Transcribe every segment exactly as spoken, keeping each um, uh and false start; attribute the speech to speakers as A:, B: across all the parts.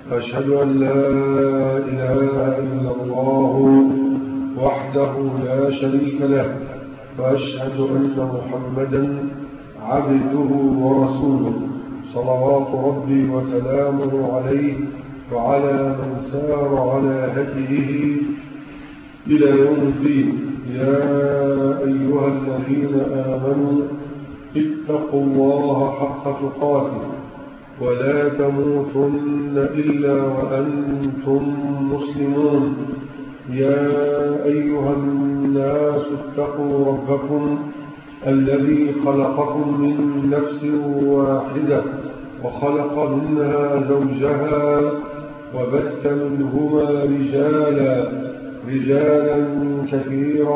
A: أشهد أن لا إله إلا الله وحده لا شريك له، وأشهد أن محمدا عبده ورسوله، صلوات ربي وسلامه عليه وعلى من سار على هديه إلى يوم الدين. يا أيها الذين آمنوا اتقوا الله حق تقاته ولا تموتن إلا وأنتم مسلمون. يا أيها الناس اتقوا ربكم الذي خلقكم من نفس واحدة وخلق منها زوجها وبث منهما رجالا رجالا كثيرا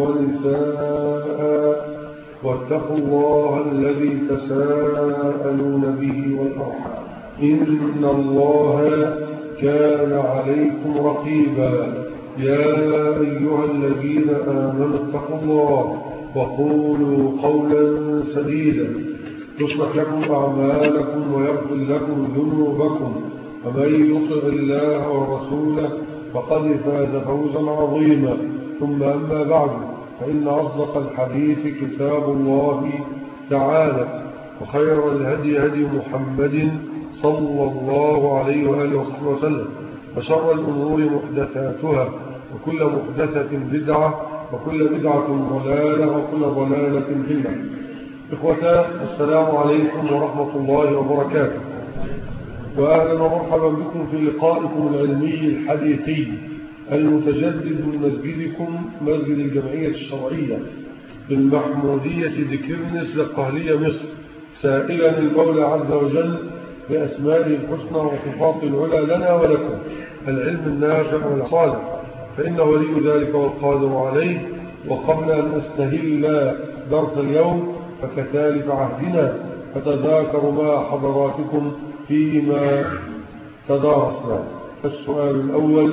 A: ونساء، واتقوا الله الذي تساءلون به والأرحام إن الله كان عليكم رقيبا. يا أيها الذين آمنوا اتقوا الله وقولوا قولا سديدا يصلح لكم أعمالكم ويغفر لكم ذنوبكم، ومن يطع الله ورسوله فقد فاز فوزا عظيما. ثم أما بعد، فإن أصدق الحديث كتاب الله تعالى، وخير الهدي هدي محمد صلى الله عليه وآله وصحبه وسلم، وشر الأمور محدثاتها، وكل محدثة بدعة، وكل بدعة ضلالة، وكل ضلالة في النار. إخوتان، السلام عليكم ورحمة الله وبركاته، وأهلا ومرحبا بكم في لقائكم العلمي الحديثي المتجدد من مسجدكم مسجد الجمعية الشرعية بالمحمودية ذكرنس للقهلية مصر، سائلا المولى عز وجل بأسمائه الحسنى وصفاته العلى لنا ولكم العلم النافع والصالح، فإنه ولي ذلك والقادر عليه. وقبل أن أستهل درس اليوم فكتالف عهدنا فتذاكروا مع حضراتكم فيما تدارسنا. السؤال الأول: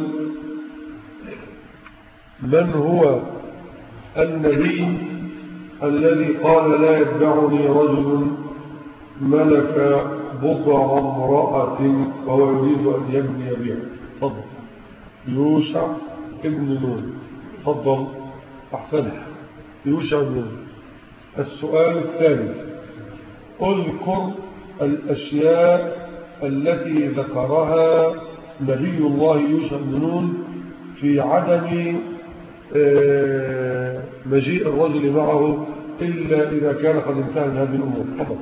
A: من هو النبي الذي قال لا يتبعني رجل ملك بضع امرأة وهو يريد أن يبني بها؟ تفضل. يوشع ابن نون. تفضل. أحسن. يوشع ابن نون. السؤال الثاني: اذكر الأشياء التي ذكرها نبي الله يوشع بن نون في عدم مجيء الرجل معه إلا إذا كان قد انتهى من هذه الأمور. تفضل.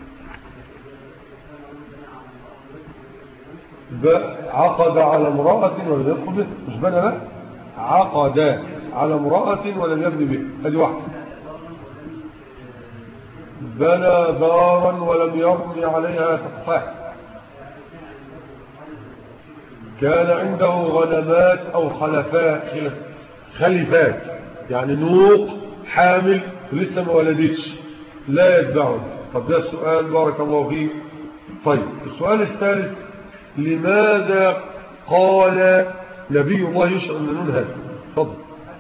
A: عقد على امرأة ولم يدخل به، مش بنى لا، عقد على امرأة ولم يبني به، هذه واحدة. بنى دارا ولم يرمي عليها تفاح. كان عنده غنمات أو خلفات خليفات، يعني نوق حامل ولسه ما ولدتش، لا يتبعه. طب ده السؤال، بارك الله فيك. طيب السؤال الثالث: لماذا قال نبي الله يوشع بن نون هذا؟ تفضل.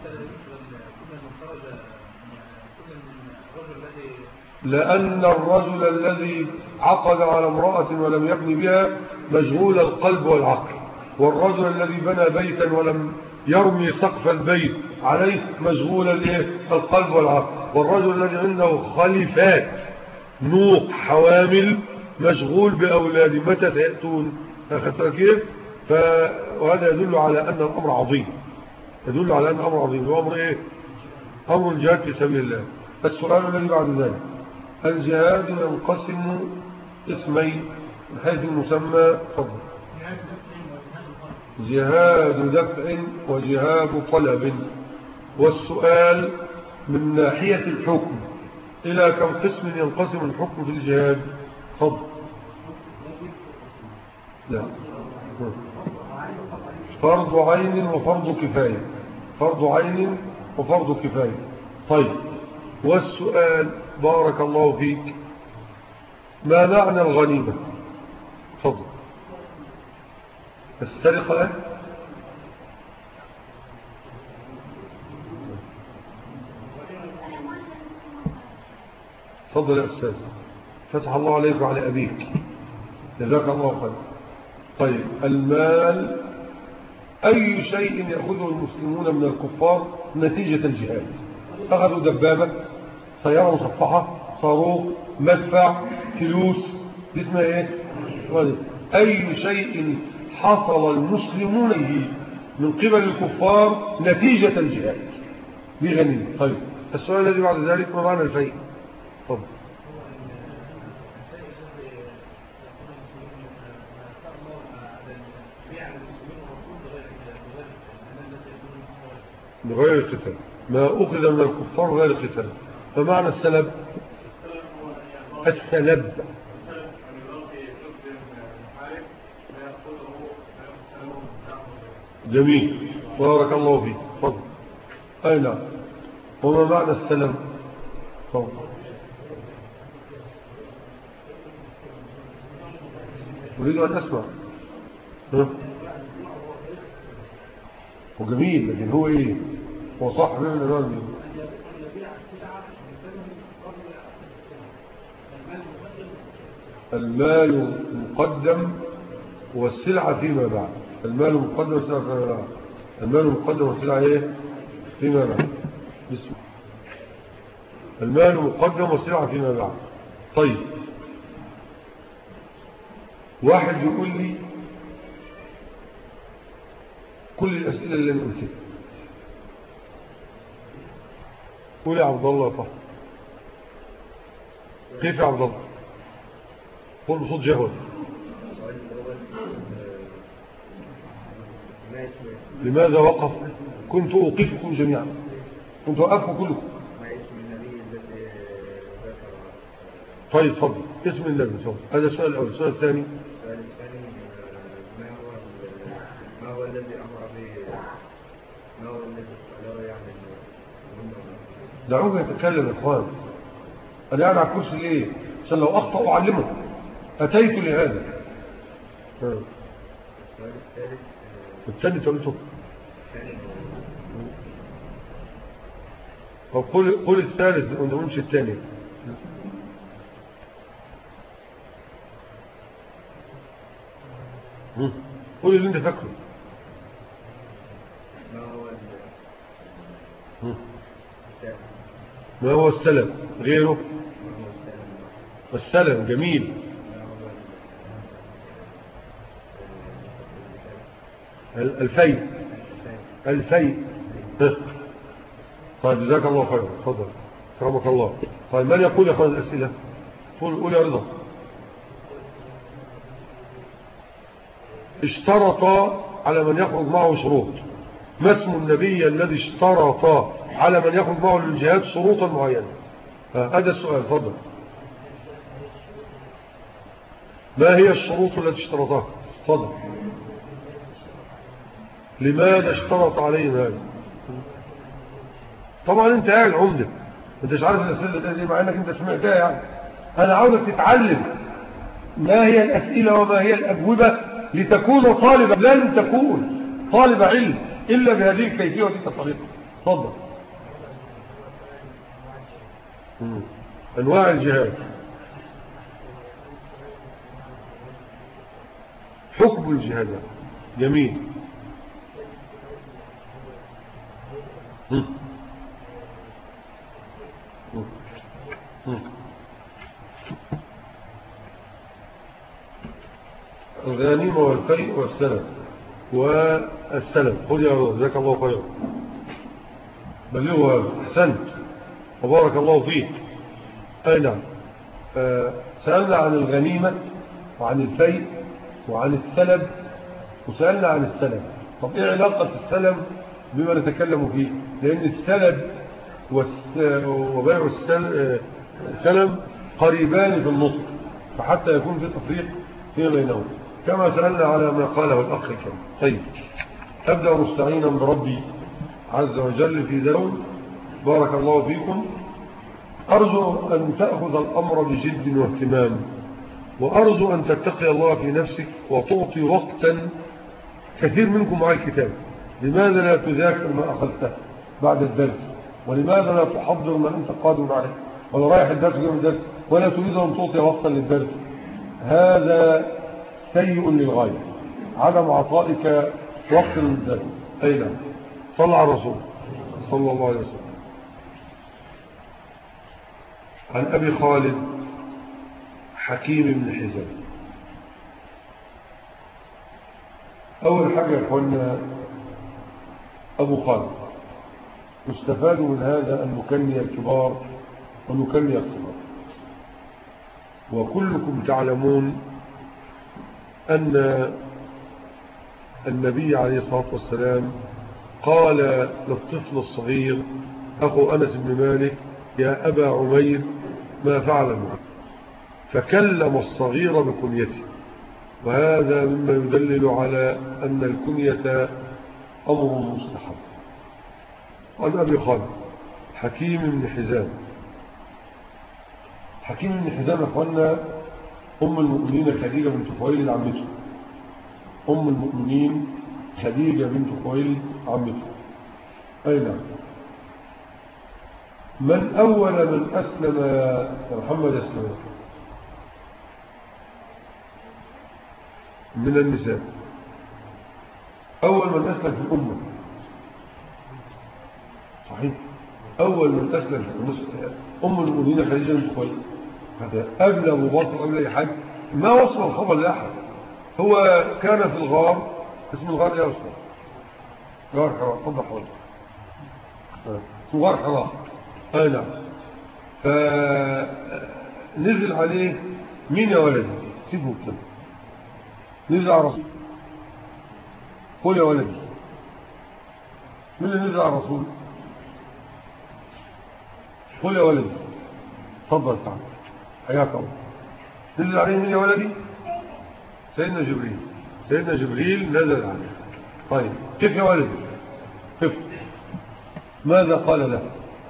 A: لأن الرجل الذي عقد على امرأة ولم يبني بها مشغول القلب والعقل، والرجل الذي بنى بيتا ولم يرمي سقف البيت عليه مشغول القلب والعقل، والرجل الذي عنده خليفات نوق حوامل مشغول بأولاده متى سيأتون. كيف؟ وهذا يدل على أن الأمر عظيم، يدل على أن الأمر عظيم. هو أمر إيه؟ أمر الجهاد في سبيل الله. السؤال الذي بعد ذلك: الجهاد ينقسم اسمين من حيث المسمى. فضل. جهاد دفع وجهاد طلب. والسؤال: من ناحية الحكم إلى كم قسم ينقسم الحكم في الجهاد؟ فضل. لا، فرض عين وفرض كفاية. فرض عين وفرض كفاية. طيب، والسؤال بارك الله فيك: ما معنى الغنيمة؟ تفضل. السرقة. تفضل يا أستاذ، فتح الله عليك وعلى أبيك، جزاك الله خير. طيب المال أي شيء يأخذه المسلمون من الكفار نتيجة الجهاد؟ أخذوا دبابة، سيارة مصفحة، صاروخ، مدفع، فلوس، دي اسمها ايه؟ أي شيء حصل المسلمون به من قبل الكفار نتيجة الجهاد بغنيمة. طيب السؤال الذي بعد ذلك ما معنى الفيء؟ طب بغير القتال، ما أخذ من الكفار غير القتال. فمعنى السلب؟ السلب جميل، بارك الله فيك. فضل. أي نعم. وما معنى السلب؟ فضل. أريد أن أسمع. ها؟ وجميل، لكن هو إيه؟ هو صح من الأمان. المال مقدم والسلعة فيما بعد. المال مقدم والسلعة فيما بعد. المال مقدم والسلعة ايه فيما بعد. بسم المال مقدم والسلعة فيما بعد. طيب واحد يقول لي كل الأسئلة اللي أنا قلتها. قول يا عبد الله. طه كيف يا عبد الله؟ قول بصوت جهود. لماذا وقف؟ كنت أوقفكم جميعا، كنت أوقفكم كلكم. طيب تفضل. اسم النبي تفضل. هذا السؤال الأول. السؤال الثاني
B: السؤال الثاني ما هو ما هو الذي أمر به ما هو الذي لا يعمل.
A: دعوه يتكلم يا اخوان. انا قاعد على الكرسي ليه؟ عشان لو اخطا اعلمه. اتيت لهذا.
B: السؤال الثالث
A: الثاني قلته. طب قول قول الثالث وما تقولش الثاني. قول اللي انت فاكره.
B: ما هو
A: ما هو السلم غيره؟ السلم جميل. الفيء الفيء. طيب جزاك الله خير. تفضل كرمك الله. طيب من يقول يا اخوان الاسئله؟ قول قول يا رضا. اشترط على من يخرج معه شروط. ما اسم النبي الذي اشترط على من يخرج معه للجهاد شروطا معينه؟ هذا السؤال. تفضل. ما هي الشروط التي اشترطها؟ تفضل. لماذا اشترط عليهم هذا؟ طبعا انت قاعد عمدة، انت مش عارف الاسئله دي مع انك انت سمعتها. يعني انا عاوزك تتعلم ما هي الاسئله وما هي الاجوبه لتكون طالبا. لن تكون طالب علم الا بهذه الكيفيه وتلك الطريقه. تفضل. انواع الجهاد. حكم الجهاد. جميل. الغنيمة والفيء والسلم والسلم. خذ يا رب جزاك الله خيرا. بلغوا هذا. احسنت وبارك الله فيك. اي نعم. آه سألنا عن الغنيمة وعن الفيء وعن السلم وسألنا عن السلم. طب ايه علاقة السلم بما نتكلم فيه؟ لان السلم وبيع السلم قريبان في النطق، فحتى يكون في تفريق فيما بينهم كما سألنا على ما قاله الأخ الكريم. طيب أبدأ مستعينا بربي عز وجل في ذلك. بارك الله فيكم. أرجو أن تأخذ الأمر بجد واهتمام، وأرجو أن تتقي الله في نفسك وتعطي وقتا. كثير منكم معي الكتاب، لماذا لا تذاكر ما أخذته بعد الدرس؟ ولماذا لا تحضر ما أنت قادم عليه؟ ولا رايح الدرس جاي الدرس ولا تريد أن تعطي وقتا للدرس؟ هذا سيء للغاية. عدم عطائك وقت للدرس. أي نعم. صلى على الرسول صلى الله عليه وسلم. عن أبي خالد حكيم بن حزام. أول حاجة يا أخوانا أبو خالد يستفاد من هذا أن نكني الكبار ونكني الصغار. وكلكم تعلمون أن النبي عليه الصلاة والسلام قال للطفل الصغير أخو أنس بن مالك يا أبا عمير ما فعل معك، فكلم الصغير بكنيته، وهذا مما يدلل على أن الكنية أمر مستحب. عن أبي خالد حكيم بن حزام. حكيم بن حزام أخوانا أم المؤمنين خديجة بنت خويلد عمته. أم المؤمنين خديجة بنت خويلد عمته. أي نعم. من أول من أسلم محمد السلام من النساء؟ أول من أسلم في الأمة صحيح، أول من أسلم في الأمة أم المؤمنين خديجة بنت خويلد. هذا قبل أبو بكر قبل أي حد ما وصل الخبر لأحد. هو كان في الغار، اسم الغار يا أستاذ غار حراء. تفضل حوالي اسمه غار حراء. أي نعم. فنزل عليه مين يا ولدي؟ سيبه كده. نزل على الرسول. قول يا ولدي مين اللي نزل على الرسول؟ قول يا ولدي. تفضل تعال حياك الله. نزل عليه مين يا ولدي؟ سيدنا جبريل. سيدنا جبريل نزل عليه. طيب كيف يا ولدي؟ كيف؟ ماذا قال له؟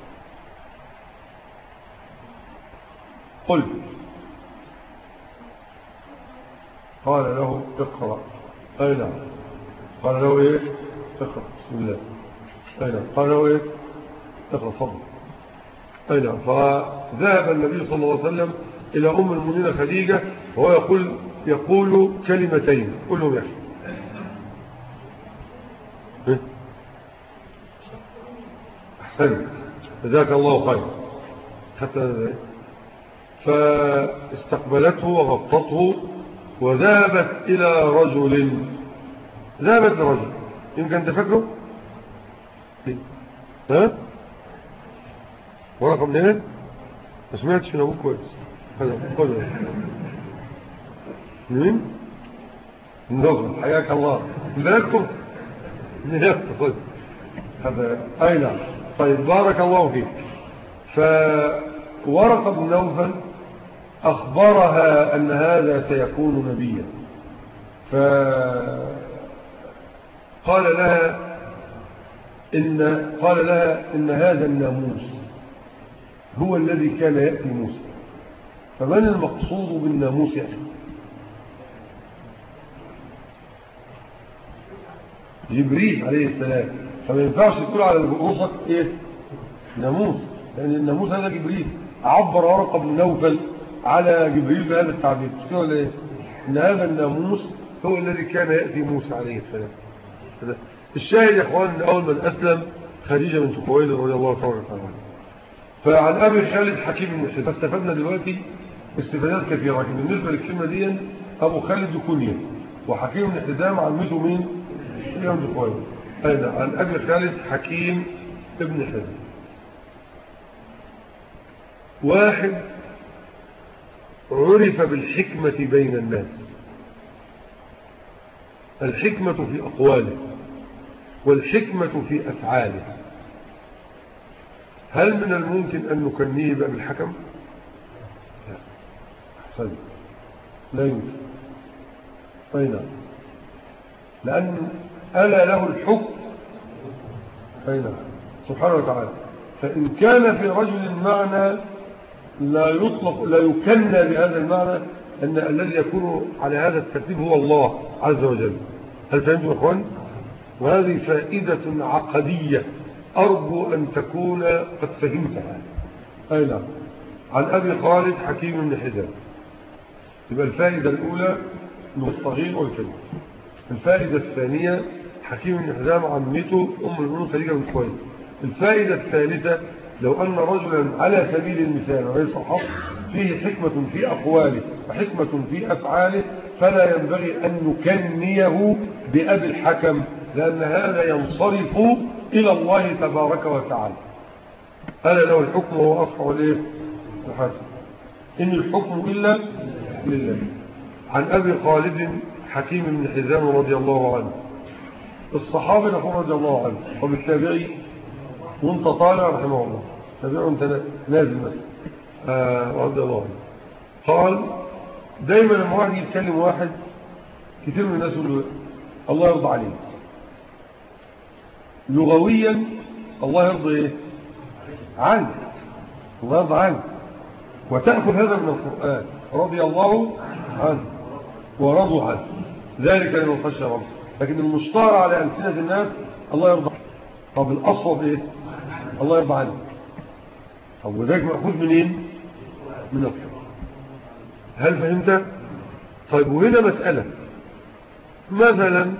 A: قل. قال له اقرأ. أي نعم. قال له ايه؟ اقرأ بسم الله. أي نعم. قال له ايه؟ اقرأ فضل. أي نعم. فذهب النبي صلى الله عليه وسلم إلى أم المؤمنين خديجة وهو يقول يقول كلمتين. قل له يا أخي. أحسن جزاك الله خير. حتى فاستقبلته وغطته وذهبت إلى رجل. ذهبت لرجل يمكن أنت فاكره؟ ها؟ ورقة منين؟ ما سمعتش من أبوك كويس. هذا قدر مين؟ النظر حياك الله. لا يكتب لا يكتب. هذا أي نعم. طيب بارك الله فيك. فورقة بن نوفل أخبرها أن هذا سيكون نبيا، فقال لها إن قال لها إن هذا الناموس هو الذي كان يأتي موسى. فمن المقصود بالناموس يا أخي؟ جبريل عليه السلام. فما ينفعش تقول على رؤوسك ايه ناموس، لأن الناموس هذا جبريل. عبر ورقة بن نوفل على جبريل بهذا التعبير. مش ولا ايه؟ ان هذا الناموس هو الذي كان يأتي موسى عليه السلام. الشاهد يا اخوان ان اول من اسلم خديجة بنت خويلد رضي الله تعالى عنها. فعن ابي خالد حكيم بن حزام. فاستفدنا دلوقتي استفادات كثيرة، لكن بالنسبة للكلمة دي ابو خالد كنية، وحكيم بن حزام عمته مين؟ بنت خويلد. هذا عن ابي خالد حكيم بن حزام. واحد عرف بالحكمة بين الناس. الحكمة في أقواله والحكمة في أفعاله. هل من الممكن أن نكنيه بقى بالحكم؟ لا. أحسن. لا يمكن. أين؟ لأن ألا له الحكم أين سبحانه وتعالى. فإن كان في رجل معنى لا يطلق لا يكنى بهذا المعنى، أن الذي يكون على هذا الترتيب هو الله عز وجل. هل فهمتم يا أخوان؟ وهذه فائدة عقدية أرجو أن تكون قد فهمتها. أي نعم. عن أبي خالد حكيم بن حزام. يبقى الفائدة الأولى من الصغير والكبير. الفائدة الثانية حكيم بن حزام عمته أم المؤمنين خديجة بنت خويلد. الفائدة الثالثة لو أن رجلا على سبيل المثال وليس الحق فيه حكمة في أقواله وحكمة في أفعاله فلا ينبغي أن نكنيه بأبي الحكم، لأن هذا ينصرف إلى الله تبارك وتعالى. ألا له الحكم وهو أصفع ليه الحاسب، إن الحكم إلا لله. عن أبي خالد حكيم بن حزام رضي الله عنه. الصحابي نقول رضي الله عنه، وبالتابعي وانت طالع رحمه الله، تابعه انت نازل مثلا آه رضي الله عنه. قال دايما لما واحد يتكلم واحد كثير من الناس يقولوا الله يرضى عليه. لغويا الله يرضى ايه عنه، الله يرضى عنه، وتأخذ هذا من القرآن رضي الله عنه ورضوا عنه ذلك لمن خشي ربه. لكن المشتهر على ألسنة الناس الله يرضى عنه. طب الأصوب ايه الله يرضى عنه. طب وذلك مأخوذ منين من القرآن. هل فهمت؟ طيب وهنا مسألة مثلا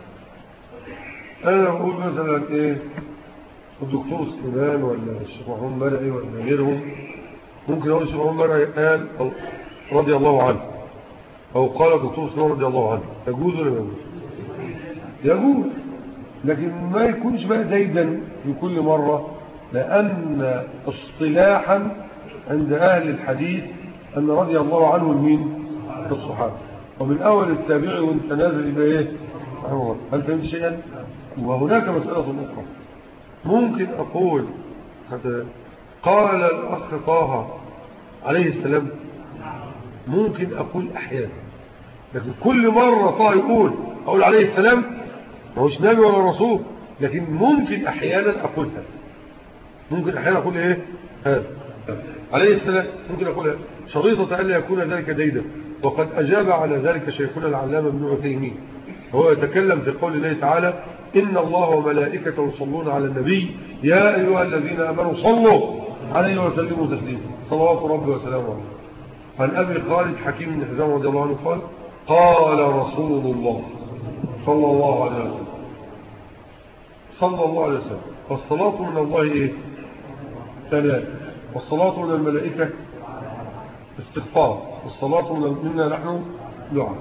A: أنا أقول مثلا إيه الدكتور سليمان ولا الشيخ محمود مرعي ولا غيرهم، ممكن أقول الشيخ محمود مرعي قال رضي الله عنه أو قال الدكتور سليمان رضي الله عنه، يجوز ولا يجوز؟ يجوز، لكن ما يكونش بقى زيدا في كل مرة، لأن اصطلاحا عند أهل الحديث أن رضي الله عنه المين الصحابة، ومن أول التابعي وانت نازل يبقى إيه رحمه الله. هل فهمت شيئا؟ وهناك مسألة أخرى ممكن أقول قال الأخ طه عليه السلام، ممكن أقول أحيانا، لكن كل مرة طه يقول أقول عليه السلام ما هوش نبي ولا رسول، لكن ممكن أحيانا أقول هذا، ممكن أحيانا أقول إيه هذا عليه السلام، ممكن أقول هذا شريطة أن يكون ذلك ديدا. وقد أجاب على ذلك شيخنا العلامة ابن عثيمين، هو يتكلم في قول الله تعالى إن الله وملائكته يصلون على النبي يا أيها الذين آمنوا صلوا عليه وسلموا تسليما صلوات ربي وسلامه عليه. عن أبي خالد حكيم بن حزام رضي الله عنه قال قال رسول الله صلى الله عليه وسلم صلى الله عليه وسلم والصلاة من الله إيه ثلاث، والصلاة من الملائكة استغفار، والصلاة منا نحن دعاء.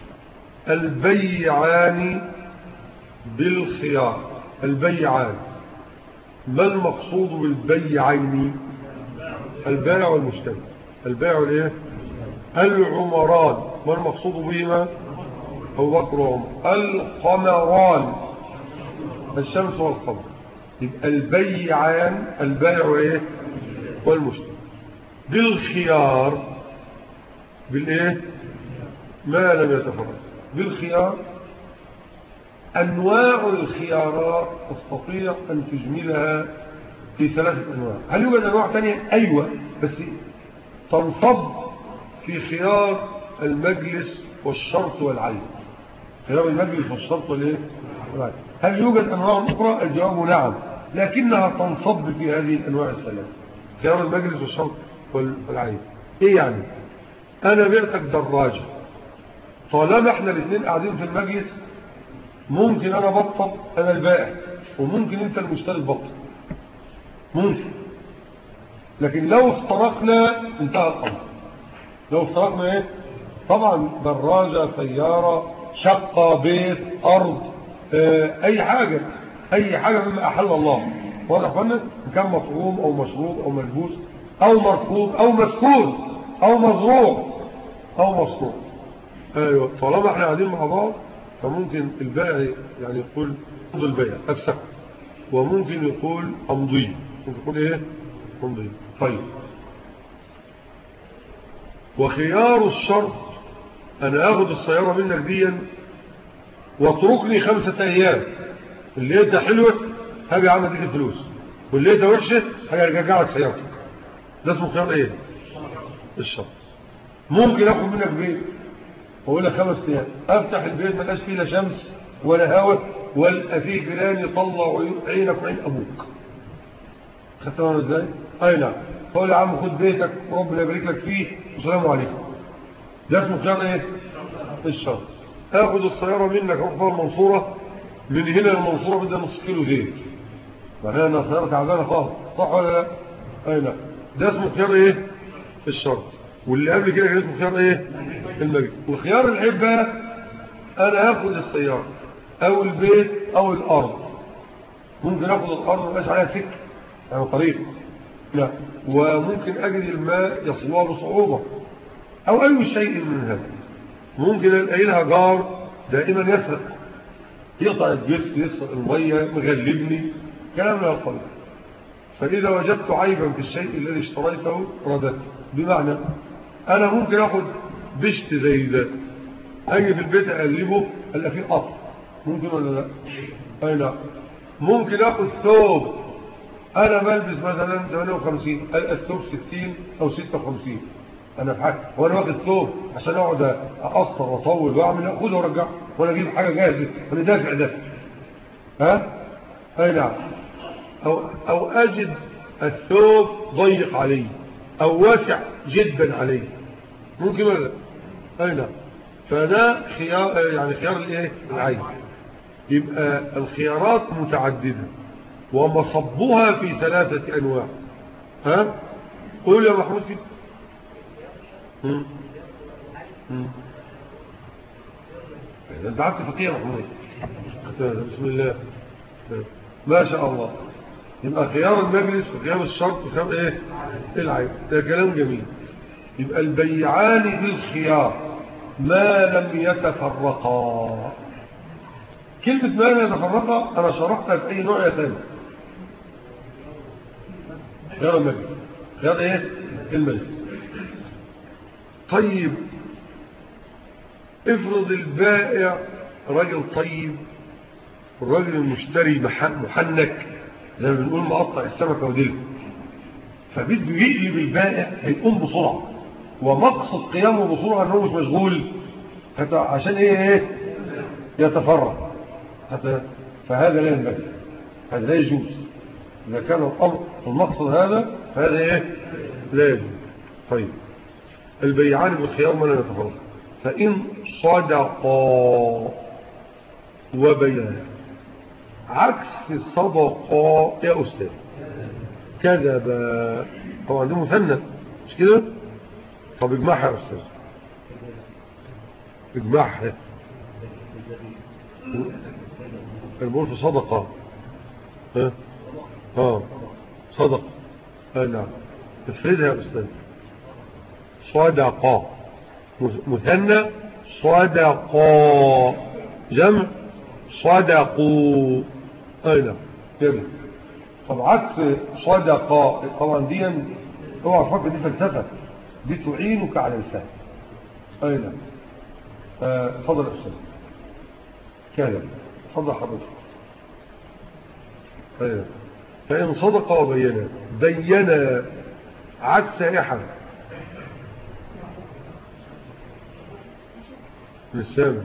A: البيعان بالخيار. البيعان ما المقصود بالبيعين؟ البائع والمشتري. البائع الايه العمران ما المقصود بهما؟ أبو بكر وعمر. القمران الشمس والقمر. يبقى البيعان البائع ايه والمشتري بالخيار. بالايه ما لم يتفرق بالخيار. أنواع الخيارات تستطيع أن تجملها في ثلاثة أنواع. هل يوجد أنواع تانية؟ أيوة، بس تنصب في خيار المجلس والشرط والعين. خيار المجلس والشرط والعين. هل يوجد أنواع أخرى؟ الجواب نعم، لكنها تنصب في هذه الأنواع الثلاثة، خيار المجلس والشرط والعين. إيه يعني؟ أنا بعتك دراجة، طالما احنا الاثنين قاعدين في المجلس ممكن انا بطل انا البائع، وممكن انت المشتري تبطل، ممكن. لكن لو افترقنا انتهى الامر. لو افترقنا ايه طبعا دراجة سيارة شقة بيت ارض اه اي حاجة اي حاجة مما احل الله واضح فانا كان مطعوم او مشروب او ملبوس او مركوب او مسكون او مزروع او مصنوع. ايوه طالما احنا قاعدين مع بعض فممكن البائع يعني يقول امضي البيع افسك، وممكن يقول امضي، ممكن يقول ايه امضي. طيب وخيار الشرط انا اخذ السيارة منك ديا واتركني خمسة ايام، اللي لقيتها حلوة هاجي عم اديك الفلوس، واللي لقيتها وحشة هاجي ارجع لك سيارتك. ده اسمه خيار ايه الشرط. ممكن اخذ منك بيت واقول لك خمس ايام، افتح البيت ما لقاش فيه لا شمس ولا هواء ولا فيه جيران يطلع عينك وعين ابوك. خدت بالك ازاي؟ اي نعم. قول يا عم خد بيتك وربنا يبارك لك فيه والسلام عليكم. ده اسمه خيار ايه الشرط. اخد السيارة منك اروح بها المنصورة، من هنا المنصورة بدها نص كيلو زيت، معناها انها سيارة تعبانة خالص، صح ولا لا؟ اي نعم. ده اسمه خيار ايه؟ الشرط. واللي قبل كده كان اسمه خيار ايه؟ المجلس. وخيار العيب بقى انا هاخد السيارة او البيت او الارض، ممكن اخد الارض مبقاش عليها سكة يعني طريق، لا، وممكن اجد الماء يصلها بصعوبة او اي شيء من هذا. ممكن الاقي لها جار دائما يسرق، يقطع الجسر، يسرق المية، مغلبني، كلام لا يقل. فاذا وجدت عيبا في الشيء الذي اشتريته رددته. بمعنى انا ممكن اخد بشت زي ده، اجي في البيت اقلبه الاقي فيه قطع، ممكن ولا لا؟ اي لا. ممكن اخد ثوب انا بلبس مثلا ثمانية وخمسين، القى الثوب ستين او ستة وخمسين، انا في حاجه وانا واخد ثوب عشان اقعد اقصر واطول واعمل، اخده وارجعه وانا اجيب حاجه جاهزه وانا دافع ده، ها؟ اي نعم. او او اجد الثوب ضيق علي او واسع جدا علي، ممكن ولا؟ اي نعم. فده خيار، يعني خيار الايه؟ العين. يبقى الخيارات متعدده ومصبها في ثلاثه انواع. ها؟ قول يا محمود كده. انت عارف فقيه يا محمود. بسم الله ما شاء الله. يبقى خيار المجلس وخيار الشرط وخيار ايه؟ العين. ده كلام جميل. يبقى البيعان بالخيار ما لم يتفرقا. كلمة ما لم يتفرقا انا شرحتها في اي نوع يا ثاني. خيار المجلس، خيار ايه؟ المجلس. طيب افرض البائع راجل طيب والراجل المشتري محنك زي ما بنقول مقطع السمكة وديله، فبده يقلب البائع هيقوم بسرعة، ومقصد قيامه بسرعة انه مش مشغول عشان ايه ايه يتفرق، فهذا لا ينبغي، هذا لا يجوز. اذا كان الامر المقصد هذا فهذا ايه لا يجوز. طيب البيعان بالخيار ما لا يتفرق. فإن صدقا وبيانا، عكس صدقا يا أستاذ كذبا، طبعا ده مثنى مش كده؟ طب اجمعها يا أستاذ، اجمعها. المقول في صدقة، ها ها صدق، ها نعم، افردها يا أستاذ. صدقا مثنى، صدقا جمع، صدقوا، اين كده. طب عكس صدقا طبعا دي اوعى تفكر دي فلسفه، دي تعينك على الفهم. اين اتفضل يا استاذ كده، اتفضل حضرتك. اين فان صدق وبينا، بينا عكس اي حاجه للسامع.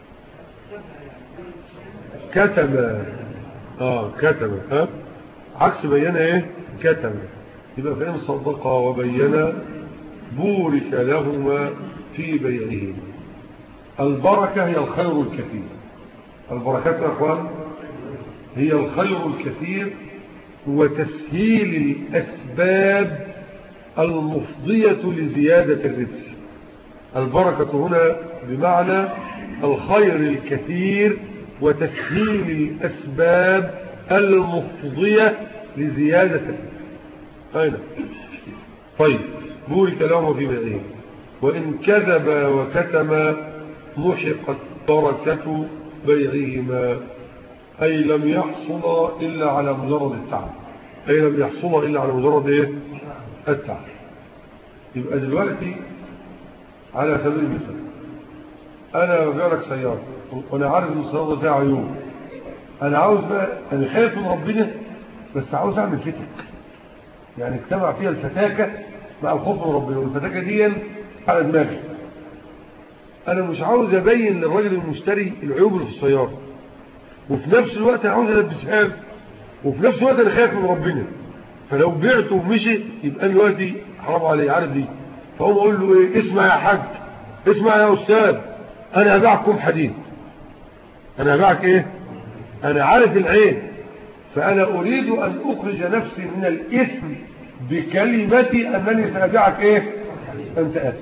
A: كتم، اه كتم، ها عكس بينا ايه؟ كتم. يبقى فإن صدقا وبينا بورك لهما في بيعهما. البركة هي الخير الكثير. البركات يا اخوان هي الخير الكثير وتسهيل الأسباب المفضية لزيادة الرزق. البركة هنا بمعنى الخير الكثير وتسهيل الأسباب المفضية لزيادة الرزق. أين؟ طيب بورك لهم في بيعهم. وإن كذب وكتم محقت بركة بيعهما، أي لم يحصل إلا على مجرد التعب، أي لم يحصل إلا على مجرد إيه؟ التعب. يبقى دلوقتي على سبيل المثال أنا ببيع لك سيارة وأنا عارف إن السيارة فيها عيوب، أنا عاوز بقى، أنا خايف من ربنا بس عاوز أعمل فتك، يعني اجتمع فيها الفتاكة مع الخوف من ربنا، والفتاكة دي على دماغي. أنا مش عاوز أبين للراجل المشتري العيوب اللي في السيارة، وفي نفس الوقت أنا عاوز ألبسها له، وفي نفس الوقت أنا خايف من ربنا. فلو بعته ومشي يبقى دلوقتي حرام عليه، عارف دي. فهم أقول له إيه؟ اسمع يا حاج، اسمع يا أستاذ، انا ابيعكم حديد، انا ابيعك ايه، انا عارف العين، فانا اريد ان اخرج نفسي من الاثم بكلمتي انني سابيعك ايه، انت اثم.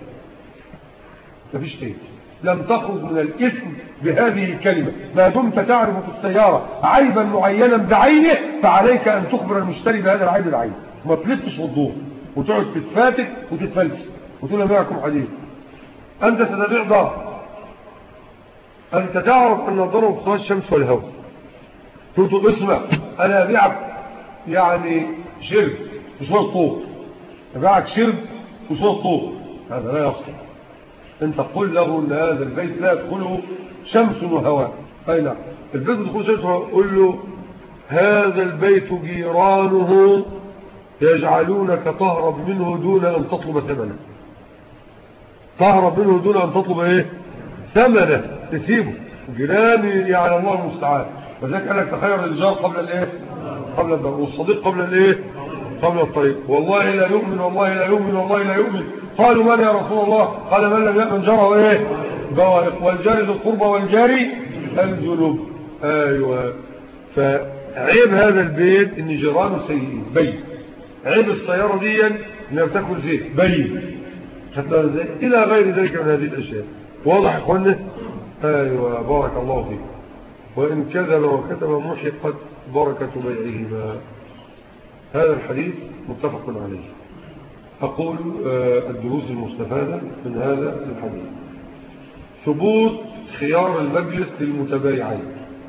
A: مفيش ايه، لم تخرج من الاثم بهذه الكلمة. ما دمت تعرف في السيارة عيبا معينا بعينه فعليك ان تخبر المشتري بهذا العيب العين، ما تلتش وتدور وتقعد تتفاتك وتتفلس وتقول ابيعكم حديد. انت ستبيع ضرب، انت تعرف ان الضرب هو الشمس والهواء، تقول اسمع انا ابيعك يعني شرب وشوية طوب، ابيعك شرب وشوية طوب، هذا لا يصلح. انت قل له ان هذا البيت لا يدخله شمس وهواء. اي نعم، البيت يدخله شمس وهواء، قل له هذا البيت جيرانه يجعلونك تهرب منه دون ان تطلب ثمنه، تهرب منه دون ان تطلب ايه ثمنه، تسيبه. جيراني يعني الله المستعان. فذلك قال لك تخير الجار قبل الايه، قبل الدار، والصديق قبل الايه، قبل الطريق. والله لا يؤمن، والله لا يؤمن، والله لا يؤمن. قالوا من يا رسول الله؟ قال من لم يأمن جاره ايه بوائق، والجار ذو القربى والجاري الجنوب. ايوه، فعيب هذا البيت ان جيرانه سيئين، بين. عيب السياره دي انها بتاكل زيت، بين. الى غير ذلك من هذه الاشياء. واضح يا اخوانا؟ ايوه، بارك الله فيك. وان كذب وكتب محقت بركه بيعهما. هذا الحديث متفق عليه. أقول الدروس المستفادة من هذا الحديث: ثبوت خيار المجلس للمتبايعين،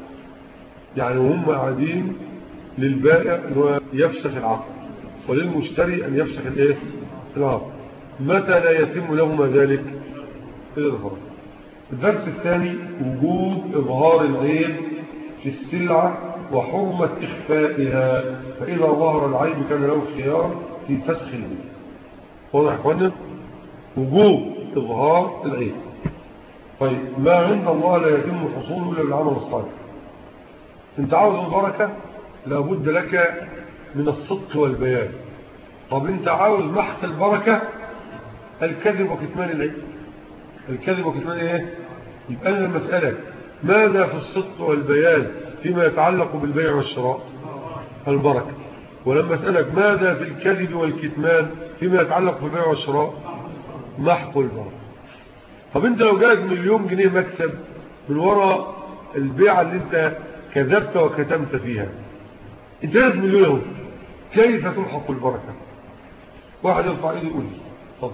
A: يعني هم قاعدين للبائع أن يفسخ العقد وللمشتري أن يفسخ الايه العقد، متى لا يتم لهما ذلك؟ إلى الفرق. الدرس الثاني: وجود إظهار العيب في السلعة وحرمة إخفائها، فإذا ظهر العيب كان له خيار في فسخ العيب. واضح يا اخوانا؟ وجوب إظهار العيب. طيب، ما عند الله لا يتم حصوله إلا بالعمل الصالح. انت عاوز البركة، لابد لك من الصدق والبيان. طب انت عاوز محق البركة، الكذب وكتمان العيب. الكذب وكتمان ايه؟ يبقى انا لما اسالك ماذا في الصدق والبيان فيما يتعلق بالبيع والشراء؟ البركة. ولما اسالك ماذا في الكذب والكتمان فيما يتعلق بالبيع والشراء؟ محق البركة. طب انت لو جالك مليون جنيه مكسب من وراء البيعة اللي انت كذبت وكتمت فيها، انت لازم مليون اهو، كيف تلحق البركة؟ واحد يرفع ايده يقول لي طب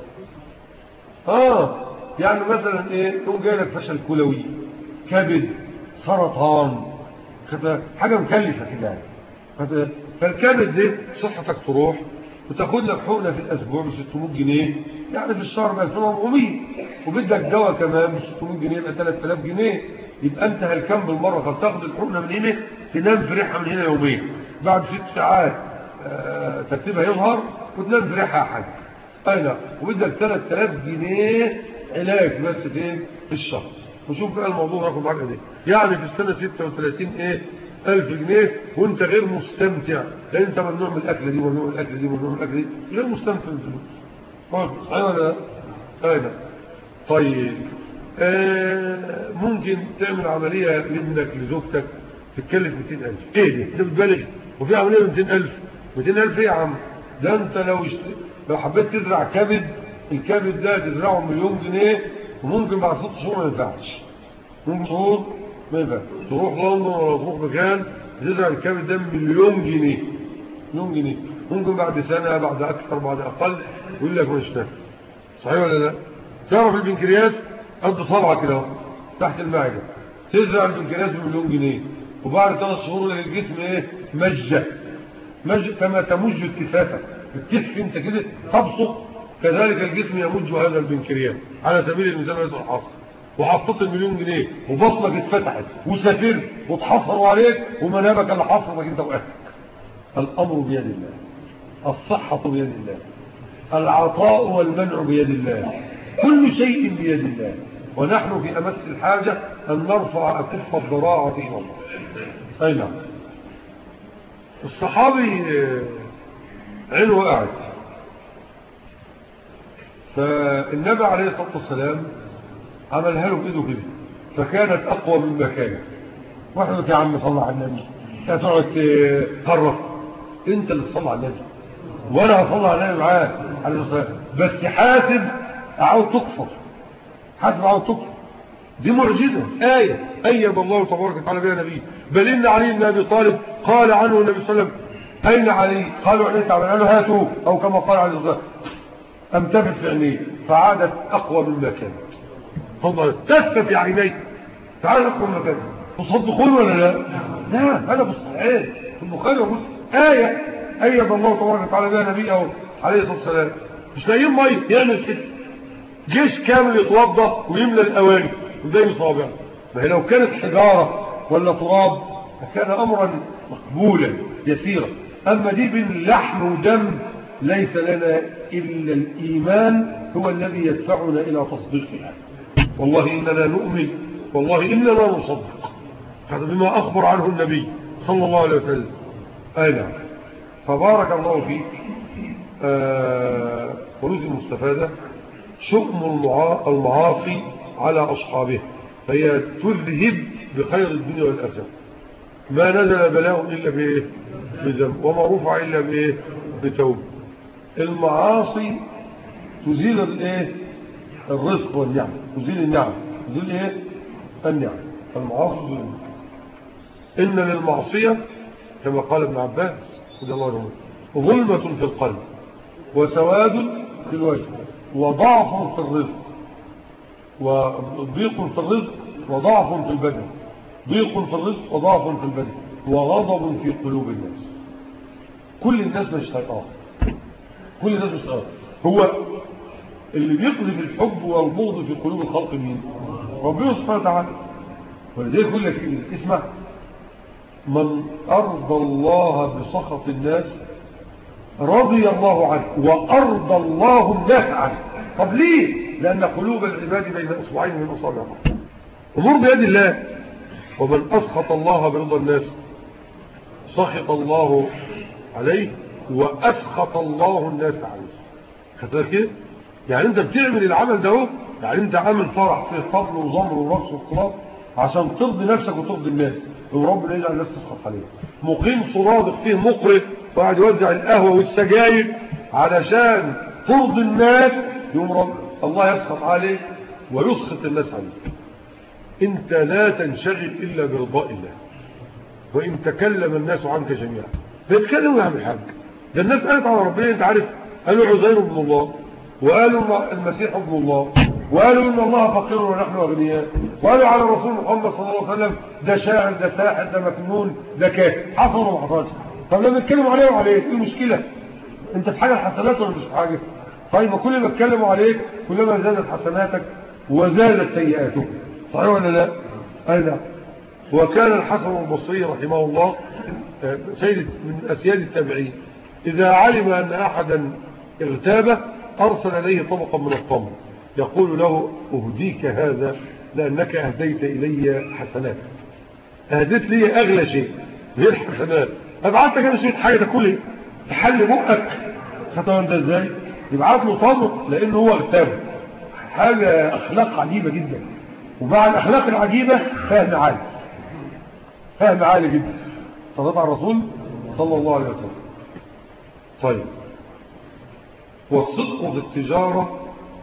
A: اه يعني مثلا ايه، لو جالك فشل كلوي، كبد، سرطان، حاجة مكلفة كده يعني. فالكبد دي صحتك تروح وتاخد لك حقنة في الاسبوع ب ستمائة جنيه، يعني في الشهر ب ألفين وأربعمائة، وبدك دواء كمان ب ستمائة جنيه يبقى ثلاثة آلاف جنيه. يبقى انت هلكان بالمره، فبتاخد الحقنه من هنا تنام في ريحها من هنا يومين، بعد ست ساعات آه ترتيبها يظهر وتنام في ريحها حاجه. انا وبدك ثلاثة آلاف جنيه علاج بس فين في الشهر. وشوف بقى الموضوع رقم معاك ايه، يعني في السنه ستة وثلاثين ايه ألف جنيه، وانت غير مستمتع، لان انت ممنوع من الاكله دي وممنوع من الاكله دي وممنوع من الاكله دي، غير مستمتع بالفلوس. ايوه ولا ايوه؟ طيب آه ممكن تعمل عمليه لابنك لزوجتك تتكلف مئتين ألف، ايه دي؟ ده بتبالغ؟ وفي عمليه ب مئتين ألف؟ مئتين ألف ايه يا عم؟ ده انت لو اشت... لو حبيت تزرع كبد، الكبد ده تزرعه مليون جنيه، وممكن بعد ست شهور ما ينفعش. ممكن شهور ما ينفعش، تروح لندن ولا تروح مكان تزرع الكبد ده مليون جنيه، مليون جنيه، ممكن بعد سنه، بعد اكثر، بعد اقل، يقول لك مش نافع. صحيح ولا لا؟ تعرف البنكرياس قد صبعه كده تحت المعده، تزرع البنكرياس بمليون جنيه، وبعد ثلاث شهور الجسم ايه؟ مجه مجه كما تمج الكثافه، الكثف انت كده تبسط، كذلك الجسم يمج هذا البنكرياس على سبيل المثال ليس الحصر. وحطيت المليون جنيه وبطنك اتفتحت وسافرت وتحصروا عليك ومنابك اللي حصرتك انت واهلك. الامر بيد الله، الصحه بيد الله، العطاء والمنع بيد الله، كل شيء بيد الله، ونحن في امس الحاجه ان نرفع اكف الضراعه الى الله. اي نعم. الصحابي عينه وقعت، فالنبي عليه الصلاه والسلام عملها له بايده كده، فكانت أقوى مما كانت. واحد يا عم صلى على النبي تقعد تقرب، انت اللي تصلى على النبي وانا هصلى على النبي معاه عليه الصلاه والسلام، بس حاسب اعود تكفر، حاسب اعود تكفر. دي معجزه، ايه ايد الله تبارك وتعالى بها نبيه. بل ان علي بن ابي طالب قال عنه النبي صلى الله عليه وسلم اين علي؟ قالوا عليه تعالى، قالوا هاتوه، او كما قال عليه الصلاه والسلام امتفت في عينيه فعادت اقوى مما كانت. تفضل تثبت في عينيه تعالى اقوى مما كانت. تصدقون ولا لا؟ لا، انا بالصحيح في البخاري ومسلم آية أيد الله تبارك وتعالى بها نبيه عليه الصلاة والسلام. مش لاقيين مية يعمل كده، جيش كامل يتوضا ويملى الأواني قدام صابعه. ما هي لو كانت حجارة ولا تراب فكان أمرا مقبولا يسيرا، أما دي بين لحم ودم ليس لنا إلا الإيمان هو الذي يدفعنا إلى تصديقها. والله إننا نؤمن، والله إننا نصدق، هذا بما أخبر عنه النبي صلى الله عليه وسلم. أي نعم. فبارك الله فيك. آه ورود المستفادة شؤم المعاصي على أصحابه، فهي تذهب بخير الدنيا والآخرة. ما نزل بلاء إلا بإيه؟ بذنب، وما رفع إلا بإيه؟ بتوب. المعاصي تزيل الإيه؟ الرزق والنعم، تزيل النعم، تزيل إيه؟ النعم. المعاصي تزيل النعم. إن للمعصية كما قال ابن عباس رضي الله عنه ظلمة في القلب وسواد في الوجه وضعف في الرزق، وضيق في الرزق وضعف في البدن، ضيق في الرزق وضعف في البدن وغضب في قلوب الناس. كل الناس مش طايقاه، كل الناس مش طايقاه. هو اللي بيقذف الحب والبغض في قلوب الخلق مين؟ ربنا سبحانه وتعالى. ولذلك يقول لك اسمع، من أرضى الله بسخط الناس رضي الله عنه وأرضى الله الناس عنه. طب ليه؟ لأن قلوب العباد بين أصبعين من أصابع الله، أمور بيد الله. ومن أسخط الله برضا الناس سخط الله عليه وأسخط الله الناس عليه. خدت كده؟ يعني أنت بتعمل العمل ده، يعني أنت عامل فرح فيه طبل وزمر ورقص واختلاط عشان ترضي نفسك وترضي الناس، وربنا يجعل الناس تسخط عليه. مقيم صرادق فيه مقرئ وقاعد يوزع القهوه والسجاير علشان ترضي الناس، يوم رب الله يسخط عليه ويسخط الناس عليه. انت لا تنشغل الا برضاء الله، وان تكلم الناس عنك جميعا بيتكلموا يعمل حاجه. ده الناس قالت على ربنا، انت عارف، قالوا عزير ابن الله، وقالوا المسيح ابن الله، وقالوا ان الله فقير ونحن اغنياء، وقالوا على رسول محمد صلى الله عليه وسلم ده شاعر، ده ساحر، ده مجنون، ده كافر. حصل ولا ما حصلش؟ طب لما بيتكلموا عليه وعليه ايه المشكله؟ انت في حاجه الحسنات ولا مش في حاجه؟ طيب كل ما اتكلموا عليك كلما زادت حسناتك وزادت سيئاتك، صحيح ولا لا؟ اي نعم. وكان الحسن البصري رحمه الله سيد من اسياد التابعين اذا علم ان احدا اغتابه ارسل اليه طبقا من التمر يقول له اهديك هذا لانك اهديت الي حسنات، اهديت لي اغلى شيء غير حسنات، ابعتك انا شويه حاجه تاكل تحل بقك. خطأ انت ازاي؟ يبعت له طبق لانه هو اغتابه. حاجه اخلاق عجيبه جدا، ومع الاخلاق العجيبه فهم عالي، فهم عالي جدا. صلاه على الرسول صلى الله عليه وسلم. طيب، والصدق في التجاره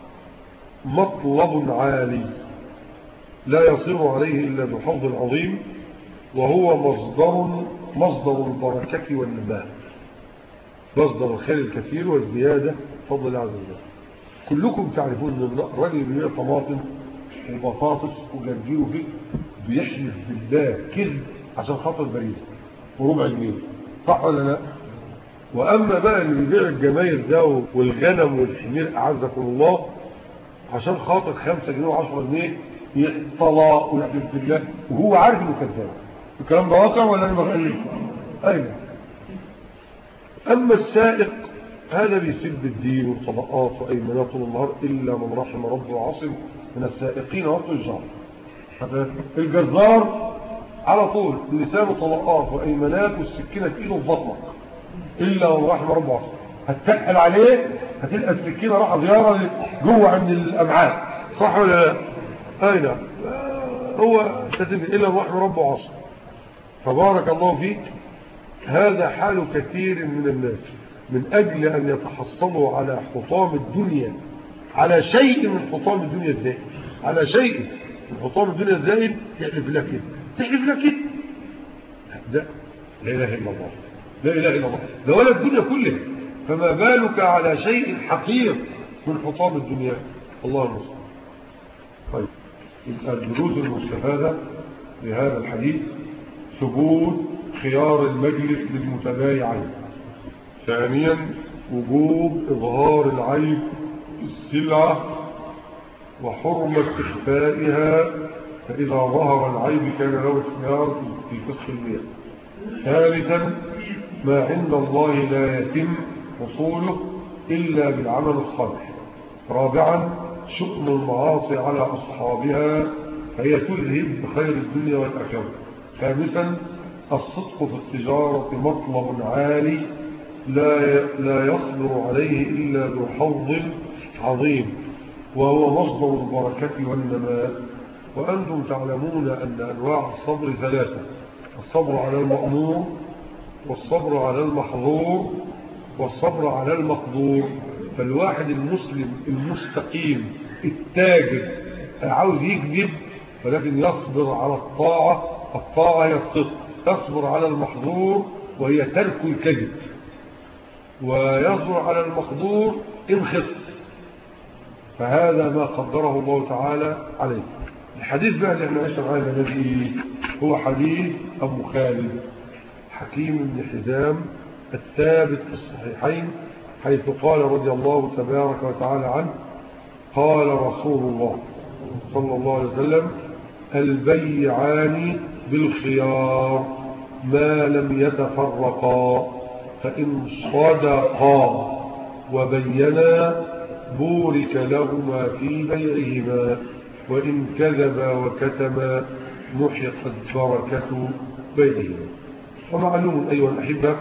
A: مطلب عالي لا يصير عليه إلا بحظ عظيم، وهو مصدر مصدر البركة والنماء، مصدر الخير الكثير والزيادة فضل الله عز وجل. كلكم تعرفون أن الرجل يبيع طماطم وبطاطس وجرجير وفيه بيحلف بالله كذب عشان خاطر بريد وربع جنيه، صح ولا لا؟ وأما بقى اللي بيبيع الجمايز ده والغنم والحمير أعزكم الله عشان خاطر خمسة جنيه وعشرة جنيه طلاق ويحلف بالله وهو عارف انه كذاب. الكلام ده واقع ولا انا بغلب؟ ايوه. اما السائق هذا بيسب الدين والطبقات وايمانات طول النهار الا من رحم ربه وعصم من السائقين والتجار. الجزار على طول لسانه طبقات وايمانات والسكينه في ايده في بطنك الا من رحم ربه وعصم. هتتقل عليه هتلقى السكينه راح زياره جوه عند الامعاء، صح ولا لا؟ اين هو تتم إلا رحم رب وعصر. فبارك الله فيك. هذا حال كثير من الناس من أجل أن يتحصلوا على حطام الدنيا، على شيء من حطام الدنيا الزائد، على شيء من حطام الدنيا الزائد تحلف لك كده، تحلف لك كده. ده لا إله إلا الله، لا إله إلا الله، ده ولا الدنيا كلها، فما بالك على شيء حقير من حطام الدنيا. الله المستعان. طيب، الدروس المستفادة لهذا الحديث: ثبوت خيار المجلس للمتبايعين. ثانيا، وجوب إظهار العيب في السلعة وحرمة إخفائها، فإذا ظهر العيب كان له الخيار في فسخ البيع. ثالثا، ما عند الله لا يتم حصوله إلا بالعمل الصالح. رابعا، شؤم المعاصي على أصحابها فهي تذهب بخير الدنيا والآخرة. خامسا، الصدق في التجارة مطلب عالي لا لا يصبر عليه إلا ذو حظ عظيم، وهو مصدر البركة والنماء. وأنتم تعلمون أن أنواع الصبر ثلاثة: الصبر على المأمور، والصبر على المحظور، والصبر على المقدور. فالواحد المسلم المستقيم التاجر عاوز يكذب ولكن يصبر على الطاعة، الطاعة هي الصدق. يصبر على المحظور وهي ترك الكذب، ويصبر على المقدور إن خسر. فهذا ما قدره الله تعالى عليه. الحديث بقى اللي احنا عشنا معانا الذي هو حديث أبو خالد حكيم بن حزام الثابت في الصحيحين، حيث قال رضي الله تبارك وتعالى عنه: قال رسول الله صلى الله عليه وسلم: البيعان بالخيار ما لم يتفرقا، فإن صدقا وبينا بورك لهما في بيعهما، وإن كذبا وكتما محقت بركة بيعهما. ومعلوم أيها الأحبة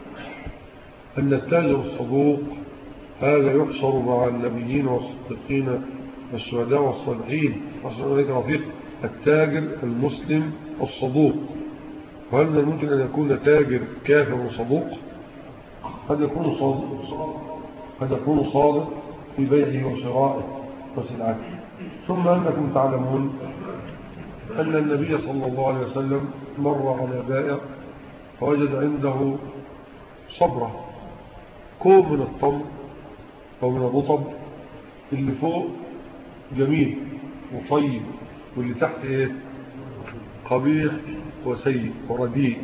A: أن التاجر الصدوق هذا يحصر مع النبيين والصديقين والشهداء والصالحين، وصل إليك رفيق التاجر المسلم الصدوق. وهل من الممكن أن يكون تاجر كافر وصدوق؟ قد يكون صادق، قد يكون صادق في بيعه وشرائه وسلعته. ثم أنكم تعلمون أن النبي صلى الله عليه وسلم مر على بائع فوجد عنده صبرة، كوب من التمر أو من الرطب، اللي فوق جميل وطيب واللي تحت ايه؟ قبيح وسيء ورديء.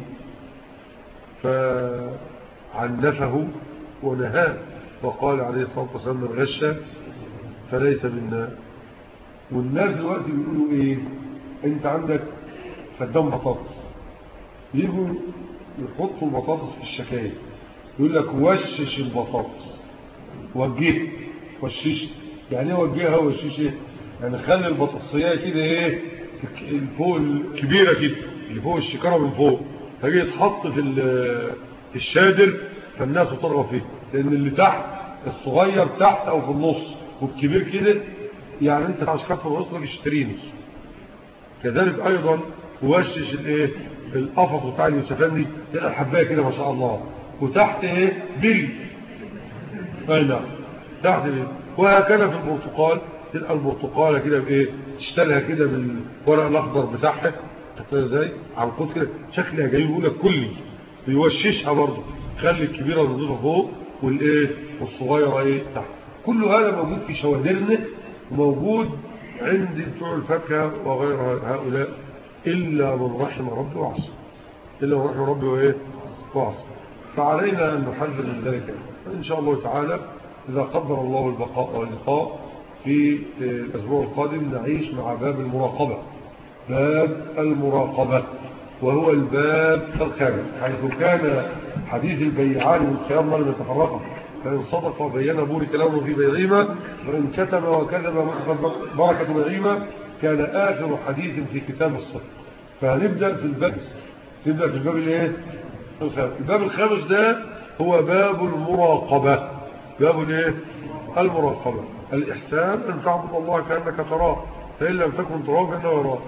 A: فعنفه ونهاه وقال عليه الصلاة والسلام: من غش فليس منا. والناس دلوقتي بيقولوا ايه؟ انت عندك فدان بطاطس، يجوا يحطوا البطاطس في الشكاية، يقول لك وشش البطاطس، وجيه وشش. يعني ايه وجهها وشش؟ يعني خلي البطاطسية كده ايه فوق الكبيرة كده، اللي فوق الشكارة من فوق، هيجي يتحط في في الشادر فالناس ترغب فيه، لان اللي تحت الصغير تحت او في النص والكبير كده، يعني انت عشان في النص ما تشتريني. كذلك ايضا وشش الايه القفص بتاع اليوسفان دي، تلقى الحبايه كده ما شاء الله، وتحت ايه بل اينا تحت بل. وهكذا في البرتقال، تلقى البرتقاله كده بايه تشتريها كده بالورق الاخضر بتاعها، تحطها ازاي عنقود كده شكلها جاي، يقول لك كلي بيوششها برضه، خلي الكبيره نضيفها فوق والايه والصغيره ايه تحت. كل هذا موجود في شوادرنا وموجود عند بتوع الفاكهه وغير هؤلاء، الا من رحم ربي وعصى، الا من رحم ربي وايه وعصى. فعلينا ان نحذر من ذلك ان شاء الله تعالى. اذا قدر الله البقاء واللقاء في الاسبوع القادم نعيش مع باب المراقبه، باب المراقبه وهو الباب الخامس، حيث كان حديث البيعان والخيار ما لم يتفرقا، فإن صدق وبين بورك لهم في بيعهما، وإن كتم وكذب محقت بركة بيعهما. كان آخر حديث في كتاب الصدق. فهنبدأ في الباب نبدأ في الباب الايه الخامس. الباب الخامس ده هو باب المراقبة. باب الايه المراقبة. الإحسان أن تعبد الله كأنك تراه، فإن لم تكن تراه فإنه يراه.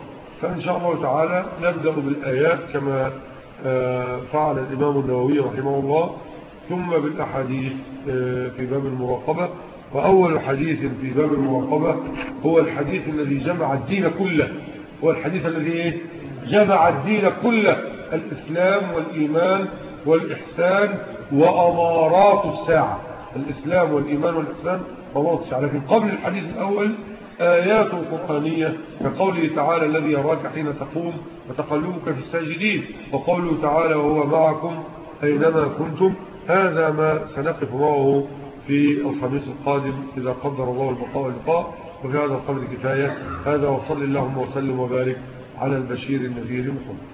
A: فإن شاء الله تعالى نبدأ بالآيات كما فعل الإمام النووي رحمه الله، ثم بالأحاديث في باب المراقبة. وأول حديث في باب المراقبة هو الحديث الذي جمع الدين كله، هو الحديث الذي جمع الدين كله، الإسلام والإيمان والإحسان وأمارات الساعة. الإسلام والإيمان والإحسان وأمارات الساعة. لكن قبل الحديث الأول آيات قرآنية كقوله تعالى الذي يراك حين تقوم وتقلبك في الساجدين، وقوله تعالى وهو معكم أينما كنتم. هذا ما سنقف معه في الخميس القادم إذا قدر الله البقاء واللقاء. وفي هذا القدر كفاية. هذا وصل اللهم وسلم وبارك على البشير النذير محمد.